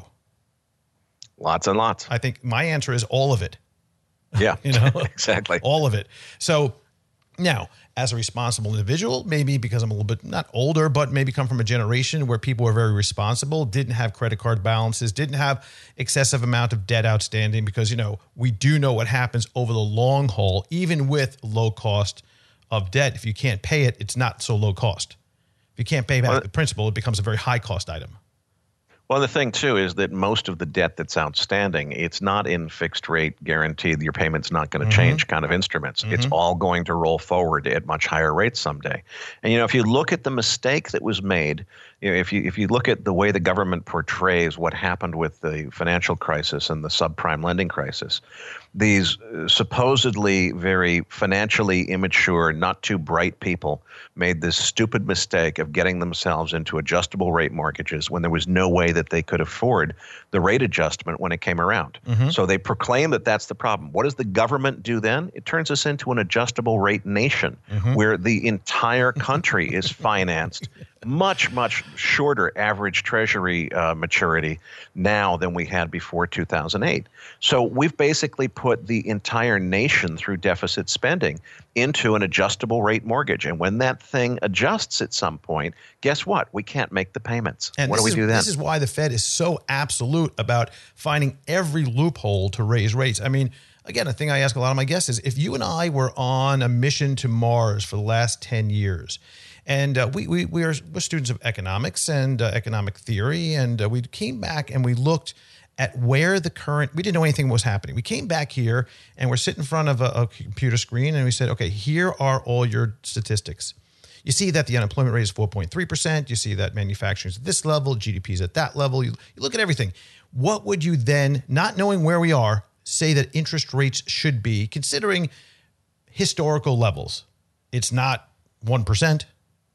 Lots and lots. I think my answer is all of it. Yeah, you know, exactly. All of it. So now, as a responsible individual, maybe because I'm a little bit, not older, but maybe come from a generation where people were very responsible, didn't have credit card balances, didn't have excessive amount of debt outstanding, because, you know, we do know what happens over the long haul, even with low cost of debt. If you can't pay it, it's not so low cost. If you can't pay back well, the principal, it becomes a very high cost item. Well, the thing, too, is that most of the debt that's outstanding, it's not in fixed rate guaranteed, your payment's not going to mm-hmm. change kind of instruments. Mm-hmm. It's all going to roll forward at much higher rates someday. And, you know, if you look at the mistake that was made, you know, if you if you look at the way the government portrays what happened with the financial crisis and the subprime lending crisis, these supposedly very financially immature, not too bright people made this stupid mistake of getting themselves into adjustable rate mortgages when there was no way that they could afford the rate adjustment when it came around. Mm-hmm. So they proclaim that that's the problem. What does the government do then? It turns us into an adjustable rate nation mm-hmm. where the entire country is financed much, much shorter average treasury uh, maturity now than we had before two thousand eight. So we've basically put the entire nation through deficit spending into an adjustable rate mortgage. And when that thing adjusts at some point, guess what? We can't make the payments. And what do we is, do then? This is why the Fed is so absolute about finding every loophole to raise rates. I mean, again, a thing I ask a lot of my guests is, if you and I were on a mission to Mars for the last ten years, and uh, we, we, we are we're students of economics and uh, economic theory, and uh, we came back and we looked at where the current, we didn't know anything was happening. We came back here and we're sitting in front of a, a computer screen and we said, okay, here are all your statistics. You see that the unemployment rate is four point three percent. You see that manufacturing is at this level, G D P is at that level. You, you look at everything. What would you then, not knowing where we are, say that interest rates should be, considering historical levels? It's not one percent.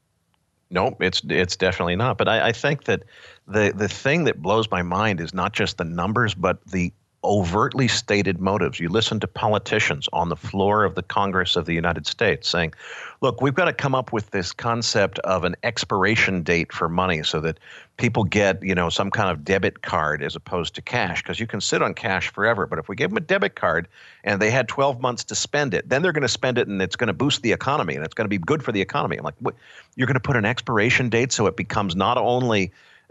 Nope, it's it's definitely not. But I, I think that the the thing that blows my mind is not just the numbers, but the overtly stated motives. You listen to politicians on the floor of the Congress of the United States saying, look, we've got to come up with this concept of an expiration date for money so that people get, you know, some kind of debit card as opposed to cash, because you can sit on cash forever. But if we gave them a debit card and they had twelve months to spend it, then they're going to spend it and it's going to boost the economy and it's going to be good for the economy. I'm like, what? You're going to put an expiration date so it becomes not only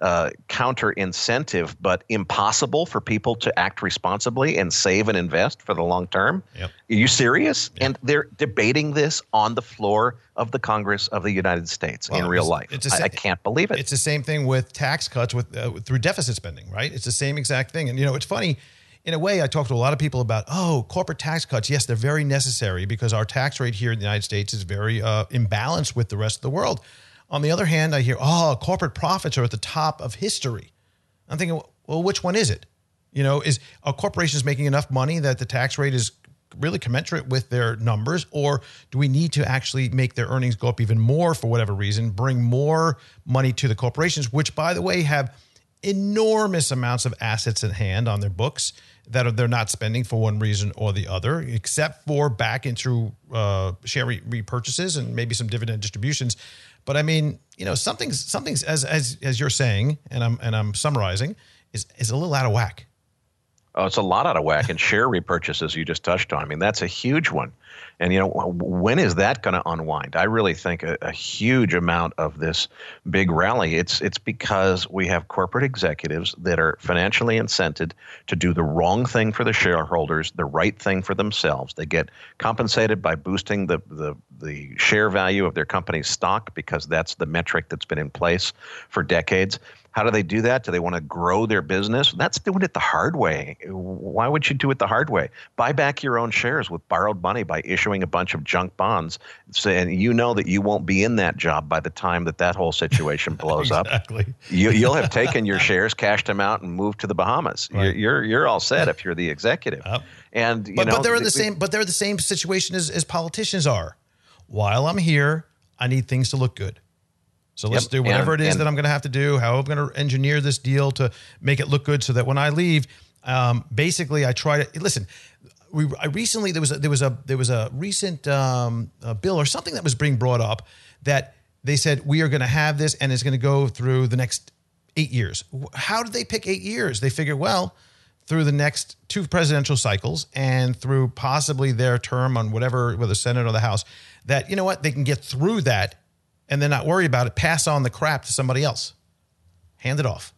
uh, counter incentive, but impossible for people to act responsibly and save and invest for the long term? Yep. Are you serious? Yep. And they're debating this on the floor of the Congress of the United States well, in real it's, life. It's a, I, I can't believe it. It's the same thing with tax cuts with uh, through deficit spending, right? It's the same exact thing. And, you know, it's funny. In a way, I talk to a lot of people about, oh, corporate tax cuts. Yes, they're very necessary because our tax rate here in the United States is very uh, imbalanced with the rest of the world. On the other hand, I hear, oh, corporate profits are at the top of history. I'm thinking, well, which one is it? You know, is are corporations making enough money that the tax rate is really commensurate with their numbers, or do we need to actually make their earnings go up even more for whatever reason, bring more money to the corporations, which, by the way, have enormous amounts of assets at hand on their books that are, they're not spending for one reason or the other, except for back into uh, share re- repurchases and maybe some dividend distributions. But I mean, you know, something's something's as as as you're saying, and I'm and I'm summarizing, is is a little out of whack. Oh, it's a lot out of whack. And share repurchases you just touched on. I mean, that's a huge one. And, you know, when is that going to unwind? I really think a, a huge amount of this big rally, it's it's because we have corporate executives that are financially incented to do the wrong thing for the shareholders, the right thing for themselves. They get compensated by boosting the, the, the share value of their company's stock because that's the metric that's been in place for decades. How do they do that? Do they want to grow their business? That's doing it the hard way. Why would you do it the hard way? Buy back your own shares with borrowed money by issuing a bunch of junk bonds, and you know that you won't be in that job by the time that that whole situation blows exactly. up. You, you'll have taken your shares, cashed them out, and moved to the Bahamas. Right. You're, you're you're all set if you're the executive. Yep. And you but know, but they're in the same. But they're the same situation as, as politicians are. While I'm here, I need things to look good. So let's yep. do whatever and, it is that I'm going to have to do, how I'm going to engineer this deal to make it look good so that when I leave, um, basically I try to listen. We I recently there was a, there was a there was a recent um, a bill or something that was being brought up that they said we are going to have this and it's going to go through the next eight years. How did they pick eight years? They figured, well, through the next two presidential cycles and through possibly their term on whatever, whether Senate or the House, that, you know what, they can get through that and then not worry about it, pass on the crap to somebody else. Hand it off.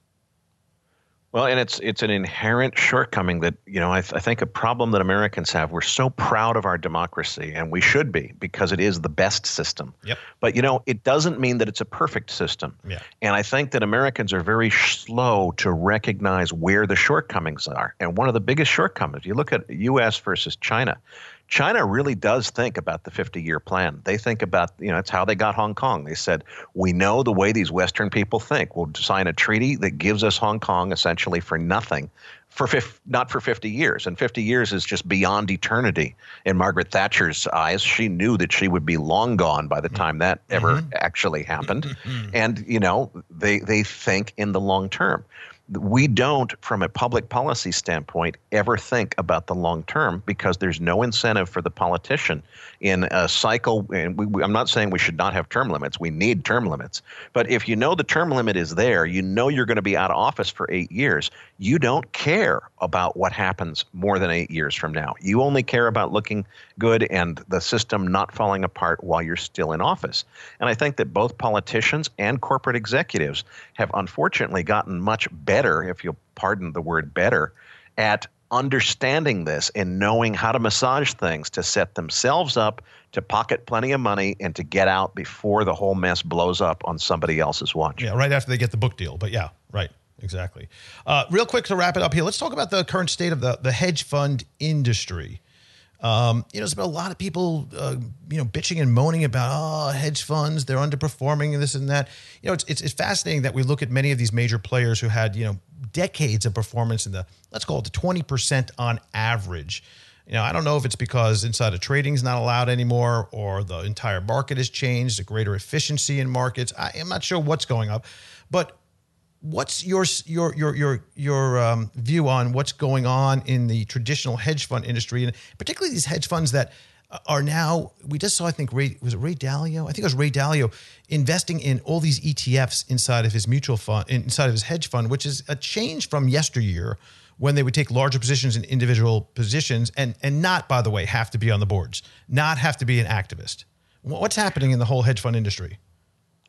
Well, and it's it's an inherent shortcoming that, you know, I, th- I think a problem that Americans have. We're so proud of our democracy, and we should be, because it is the best system. Yep. But, you know, it doesn't mean that it's a perfect system. Yeah. And I think that Americans are very slow to recognize where the shortcomings are. And one of the biggest shortcomings, you look at U S versus China. China really does think about the fifty-year plan. They think about, you know, it's how they got Hong Kong. They said, we know the way these Western people think. We'll sign a treaty that gives us Hong Kong essentially for nothing, for fif- not for fifty years. And fifty years is just beyond eternity. In Margaret Thatcher's eyes, she knew that she would be long gone by the time that ever mm-hmm. actually happened. And, you know, they they think in the long term. We don't, from a public policy standpoint, ever think about the long term because there's no incentive for the politician in a cycle. And we, we, I'm not saying we should not have term limits. We need term limits. But if you know the term limit is there, you know you're going to be out of office for eight years. You don't care about what happens more than eight years from now. You only care about looking good and the system not falling apart while you're still in office. And I think that both politicians and corporate executives have unfortunately gotten much better, if you'll pardon the word better, at understanding this and knowing how to massage things to set themselves up to pocket plenty of money and to get out before the whole mess blows up on somebody else's watch. Yeah, right after they get the book deal. But yeah, right. Exactly. Uh, real quick to wrap it up here, let's talk about the current state of the, the hedge fund industry. Um, you know, there's been a lot of people, uh, you know, bitching and moaning about, oh, hedge funds, they're underperforming and this and that. You know, it's, it's it's fascinating that we look at many of these major players who had, you know, decades of performance in the, let's call it the twenty percent on average. You know, I don't know if it's because insider trading is not allowed anymore or the entire market has changed, a greater efficiency in markets. I am not sure what's going up, but what's your your your your your um, view on what's going on in the traditional hedge fund industry, and particularly these hedge funds that are now? We just saw, I think, Ray, was it Ray Dalio? I think it was Ray Dalio investing in all these E T Fs inside of his mutual fund, inside of his hedge fund, which is a change from yesteryear when they would take larger positions in individual positions and and not, by the way, have to be on the boards, not have to be an activist. What's happening in the whole hedge fund industry?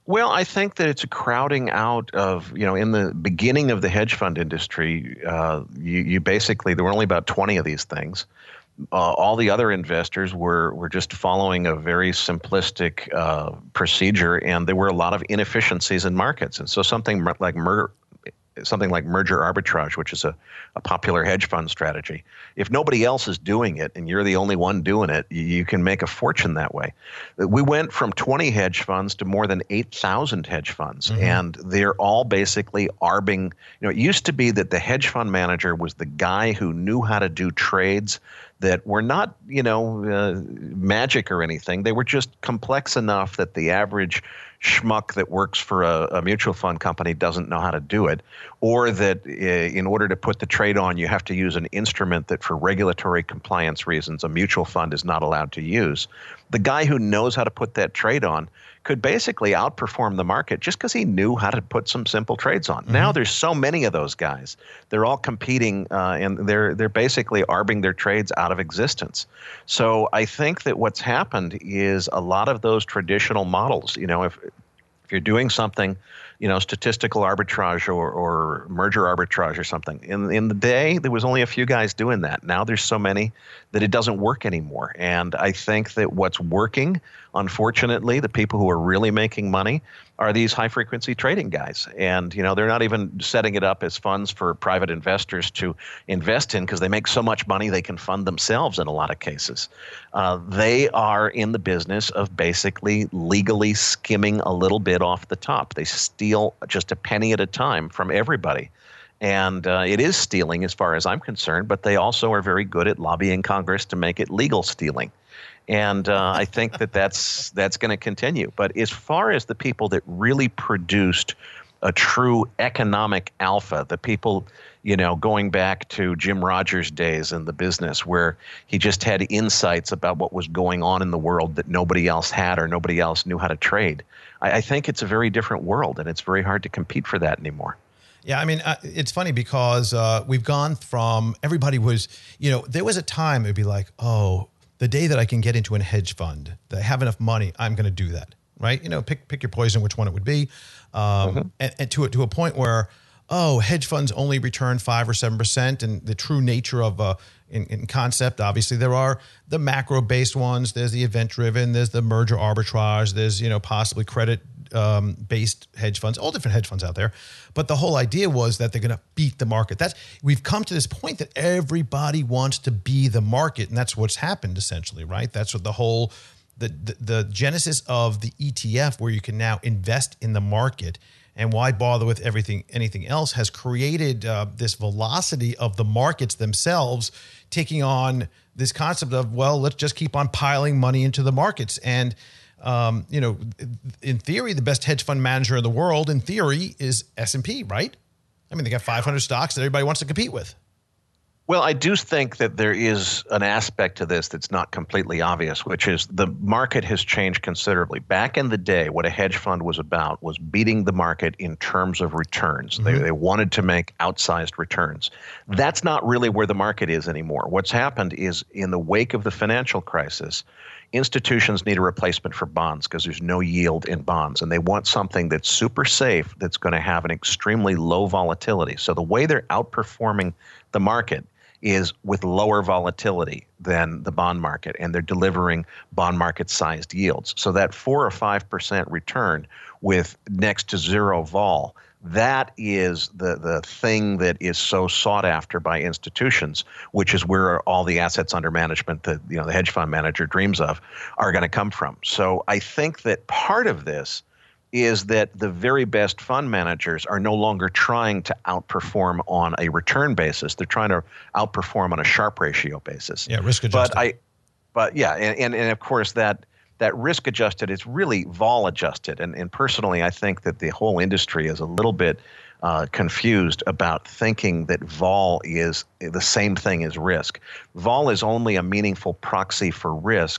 Well, I think that it's a crowding out of, you know, in the beginning of the hedge fund industry, uh, you, you basically, there were only about twenty of these things. Uh, all the other investors were were just following a very simplistic uh, procedure, and there were a lot of inefficiencies in markets. And so something like mer- something like merger arbitrage, which is a, a popular hedge fund strategy, if nobody else is doing it and you're the only one doing it, you, you can make a fortune that way. We went from twenty hedge funds to more than eight thousand hedge funds, mm-hmm. and they're all basically arbing. You know, it used to be that the hedge fund manager was the guy who knew how to do trades that were not, you know, uh, magic or anything. They were just complex enough that the average schmuck that works for a, a mutual fund company doesn't know how to do it, or that uh, in order to put the trade on, you have to use an instrument that for regulatory compliance reasons, a mutual fund is not allowed to use. The guy who knows how to put that trade on could basically outperform the market just because he knew how to put some simple trades on. Mm-hmm. Now there's so many of those guys. They're all competing uh, and they're they're basically arbing their trades out of existence. So I think that what's happened is a lot of those traditional models, you know, if if you're doing something, you know, statistical arbitrage or, or merger arbitrage or something. In in the day, there was only a few guys doing that. Now there's so many that it doesn't work anymore. And I think that what's working, unfortunately, the people who are really making money are these high-frequency trading guys. And, you know, they're not even setting it up as funds for private investors to invest in because they make so much money they can fund themselves in a lot of cases. Uh, they are in the business of basically legally skimming a little bit off the top. They steal just a penny at a time from everybody. And uh, it is stealing as far as I'm concerned, but they also are very good at lobbying Congress to make it legal stealing. And uh, I think that that's that's going to continue. But as far as the people that really produced a true economic alpha, the people, you know, going back to Jim Rogers' days in the business where he just had insights about what was going on in the world that nobody else had or nobody else knew how to trade. I, I think it's a very different world, and it's very hard to compete for that anymore. Yeah, I mean, uh, it's funny because uh, we've gone from everybody was, you know, there was a time it would be like, oh, the day that I can get into a hedge fund, that I have enough money, I'm going to do that, right? You know, pick pick your poison, which one it would be, um, mm-hmm. and, and to to a point where, oh, hedge funds only return five or seven percent, and the true nature of uh, in, in concept, obviously, there are the macro-based ones. There's the event-driven. There's the merger arbitrage. There's you know possibly credit. Um, based hedge funds, all different hedge funds out there. But the whole idea was that they're going to beat the market. That's we've come to this point that everybody wants to be the market. And that's what's happened essentially, right? That's what the whole, the, the, the genesis of the E T F where you can now invest in the market and why bother with everything, anything else has created uh, this velocity of the markets themselves taking on this concept of, well, let's just keep on piling money into the markets. And Um, you know, in theory, the best hedge fund manager in the world, in theory, is S and P, right? I mean, they got five hundred stocks that everybody wants to compete with. Well, I do think that there is an aspect to this that's not completely obvious, which is the market has changed considerably. Back in the day, what a hedge fund was about was beating the market in terms of returns. Mm-hmm. They, they wanted to make outsized returns. That's not really where the market is anymore. What's happened is in the wake of the financial crisis, institutions need a replacement for bonds because there's no yield in bonds, and they want something that's super safe that's going to have an extremely low volatility. So the way they're outperforming the market is with lower volatility than the bond market, and they're delivering bond market-sized yields. So that four or five percent return with next to zero vol, that is the, the thing that is so sought after by institutions, which is where all the assets under management that you know the hedge fund manager dreams of are going to come from. So I think that part of this is that the very best fund managers are no longer trying to outperform on a return basis. They're trying to outperform on a Sharpe ratio basis. Yeah, risk adjusted. But I, but yeah, and, and, and of course that that risk adjusted is really vol adjusted. And, and personally, I think that the whole industry is a little bit uh, confused about thinking that vol is the same thing as risk. Vol is only a meaningful proxy for risk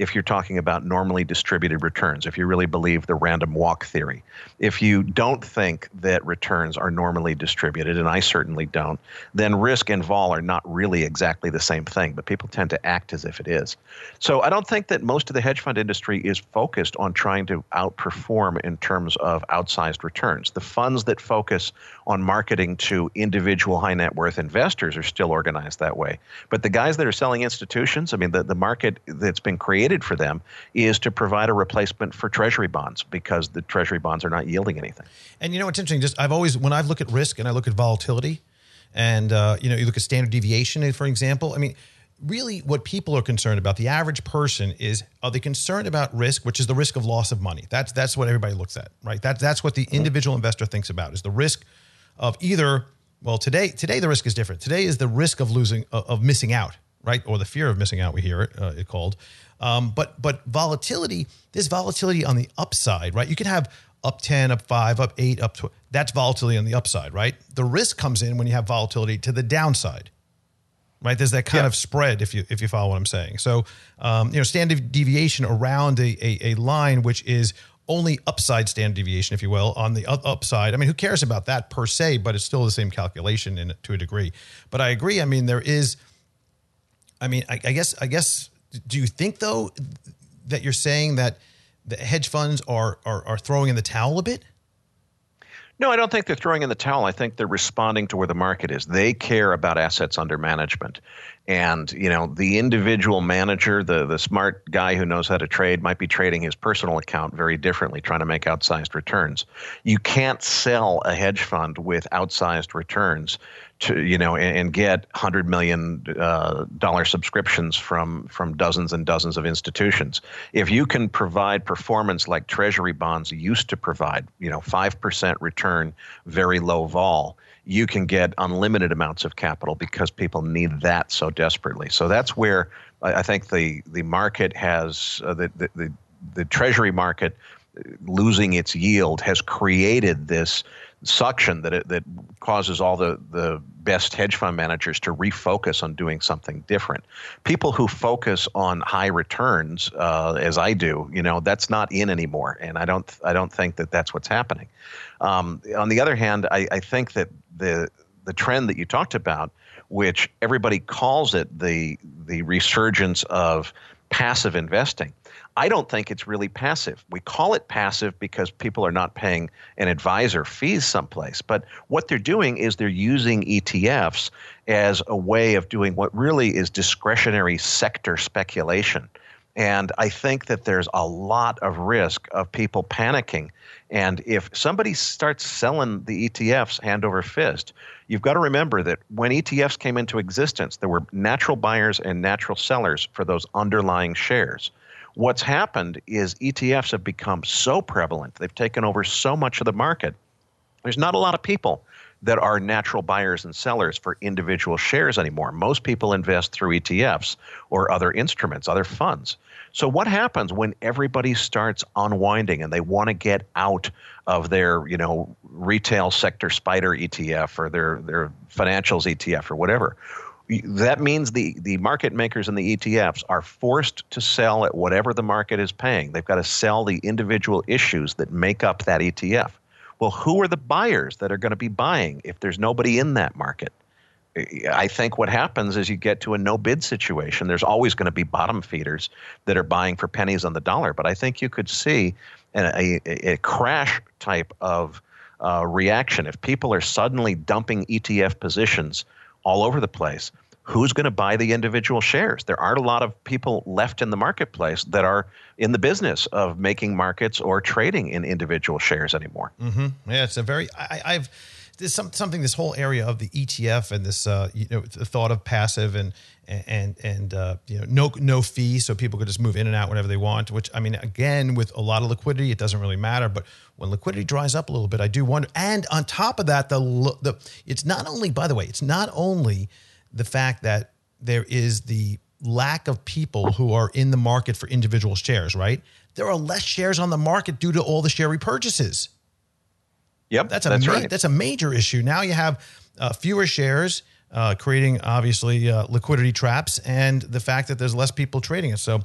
if you're talking about normally distributed returns, if you really believe the random walk theory. If you don't think that returns are normally distributed, and I certainly don't, then risk and vol are not really exactly the same thing, but people tend to act as if it is. So I don't think that most of the hedge fund industry is focused on trying to outperform in terms of outsized returns. The funds that focus on marketing to individual high net worth investors are still organized that way. But the guys that are selling institutions, I mean, the, the market that's been created for them is to provide a replacement for treasury bonds because the treasury bonds are not yielding anything. And you know what's interesting? Just I've always, when I look at risk and I look at volatility, and uh, you know, you look at standard deviation, for example. I mean, really, what people are concerned about, the average person, is are they concerned about risk, which is the risk of loss of money? That's that's what everybody looks at, right? That that's what the individual investor thinks about, is the risk of either. Well, today today the risk is different. Today is the risk of losing of, of missing out, right? Or the fear of missing out. We hear it, uh, it called. Um, but but volatility, there's volatility on the upside, right? You can have up ten, up five, up eight, up twelve. That's volatility on the upside, right? The risk comes in when you have volatility to the downside, right? There's that kind yeah. of spread, if you if you follow what I'm saying. So, um, you know, standard deviation around a, a a line which is only upside standard deviation, if you will, on the upside. I mean, who cares about that per se? But it's still the same calculation in to a degree. But I agree. I mean, there is. I mean, I, I guess I guess. Do you think though that you're saying that the hedge funds are are are throwing in the towel a bit? No, I don't think they're throwing in the towel. I think they're responding to where the market is. They care about assets under management. And, you know, the individual manager, the the smart guy who knows how to trade might be trading his personal account very differently, trying to make outsized returns. You can't sell a hedge fund with outsized returns to, you know, and, and get one hundred million dollars uh, subscriptions from from dozens and dozens of institutions. If you can provide performance like treasury bonds used to provide, you know, five percent return, very low vol, you can get unlimited amounts of capital because people need that so desperately. So that's where I think the the market has uh, the, the the the treasury market losing its yield has created this suction that it, that causes all the the best hedge fund managers to refocus on doing something different. People who focus on high returns, uh, as I do, you know, that's not in anymore, and I don't I don't think that that's what's happening. Um, on the other hand, I, I think that the the trend that you talked about, which everybody calls it the the resurgence of passive investing, I don't think it's really passive. We call it passive because people are not paying an advisor fees someplace. But what they're doing is they're using E T Fs as a way of doing what really is discretionary sector speculation. And I think that there's a lot of risk of people panicking. And if somebody starts selling the E T Fs hand over fist, you've got to remember that when E T Fs came into existence, there were natural buyers and natural sellers for those underlying shares. What's happened is E T Fs have become so prevalent, they've taken over so much of the market. There's not a lot of people that are natural buyers and sellers for individual shares anymore. Most people invest through E T Fs or other instruments, other funds. So what happens when everybody starts unwinding and they want to get out of their, you know, retail sector SPDR E T F or their their financials E T F or whatever? That means the, the market makers and the E T Fs are forced to sell at whatever the market is paying. They've got to sell the individual issues that make up that E T F. Well, who are the buyers that are going to be buying if there's nobody in that market? I think what happens is you get to a no-bid situation. There's always going to be bottom feeders that are buying for pennies on the dollar. But I think you could see a, a, a crash type of uh, reaction. If people are suddenly dumping E T F positions all over the place, who's going to buy the individual shares? There aren't a lot of people left in the marketplace that are in the business of making markets or trading in individual shares anymore. Mm-hmm. Yeah, it's a very, I, I've, there's some, something, this whole area of the E T F and this, uh, you know, the thought of passive and, and, and, uh, you know, no, no fee. So people could just move in and out whenever they want, which, I mean, again, with a lot of liquidity, it doesn't really matter. But when liquidity dries up a little bit, I do wonder. And on top of that, the, the, it's not only, by the way, it's not only the fact that there is the lack of people who are in the market for individual shares, right? There are less shares on the market due to all the share repurchases. Yep, that's a that's ma- right. That's a major issue. Now you have uh, fewer shares, uh, creating obviously uh, liquidity traps, and the fact that there's less people trading it. So,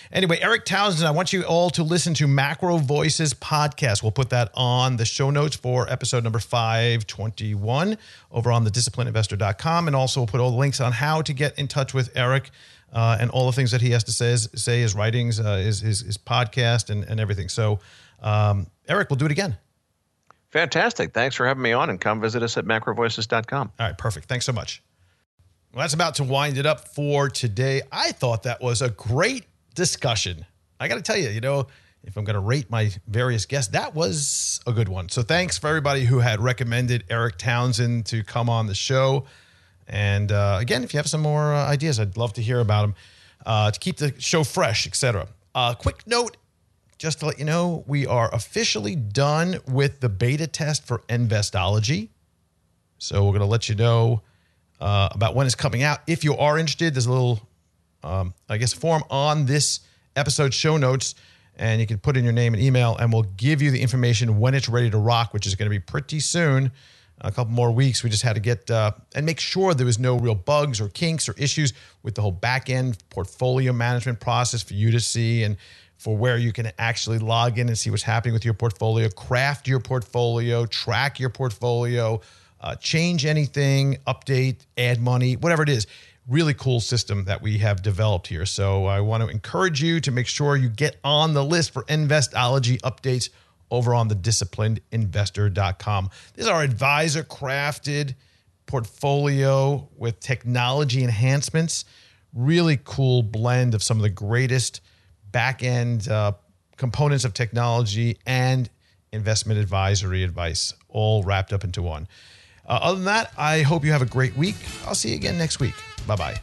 Anyway, Eric Townsend, I want you all to listen to Macro Voices podcast. We'll put that on the show notes for episode number five twenty-one over on the disciplined investor dot com. And also we'll put all the links on how to get in touch with Eric uh, and all the things that he has to say, say his writings, uh, his, his, his podcast and, and everything. So, um, Eric, we'll do it again. Fantastic. Thanks for having me on, and come visit us at macro voices dot com. All right, perfect. Thanks so much. Well, that's about to wind it up for today. I thought that was a great discussion. I got to tell you, you know, if I'm going to rate my various guests, that was a good one. So thanks for everybody who had recommended Eric Townsend to come on the show. And uh, again, if you have some more uh, ideas, I'd love to hear about them uh, to keep the show fresh, et cetera. Uh, quick note, just to let you know, we are officially done with the beta test for Investology. So we're going to let you know uh, about when it's coming out. If you are interested, there's a little Um, I guess, form on this episode show notes, and you can put in your name and email, and we'll give you the information when it's ready to rock, which is going to be pretty soon, a couple more weeks. We just had to get uh, and make sure there was no real bugs or kinks or issues with the whole back-end portfolio management process for you to see, and for where you can actually log in and see what's happening with your portfolio, craft your portfolio, track your portfolio, uh, change anything, update, add money, whatever it is. Really cool system that we have developed here. So I want to encourage you to make sure you get on the list for Investology updates over on the disciplined investor dot com. This is our advisor crafted portfolio with technology enhancements. Really cool blend of some of the greatest back-end uh, components of technology and investment advisory advice all wrapped up into one. Uh, other than that, I hope you have a great week. I'll see you again next week. Bye-bye.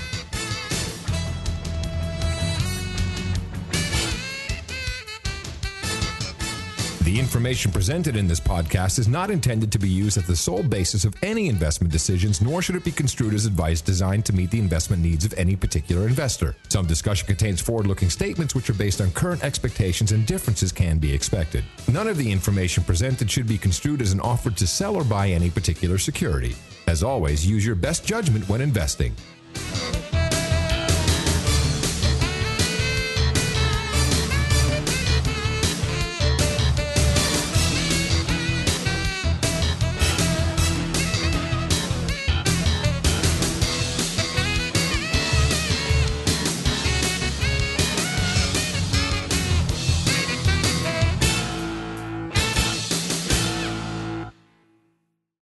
The information presented in this podcast is not intended to be used as the sole basis of any investment decisions, nor should it be construed as advice designed to meet the investment needs of any particular investor. Some discussion contains forward-looking statements which are based on current expectations, and differences can be expected. None of the information presented should be construed as an offer to sell or buy any particular security. As always, use your best judgment when investing.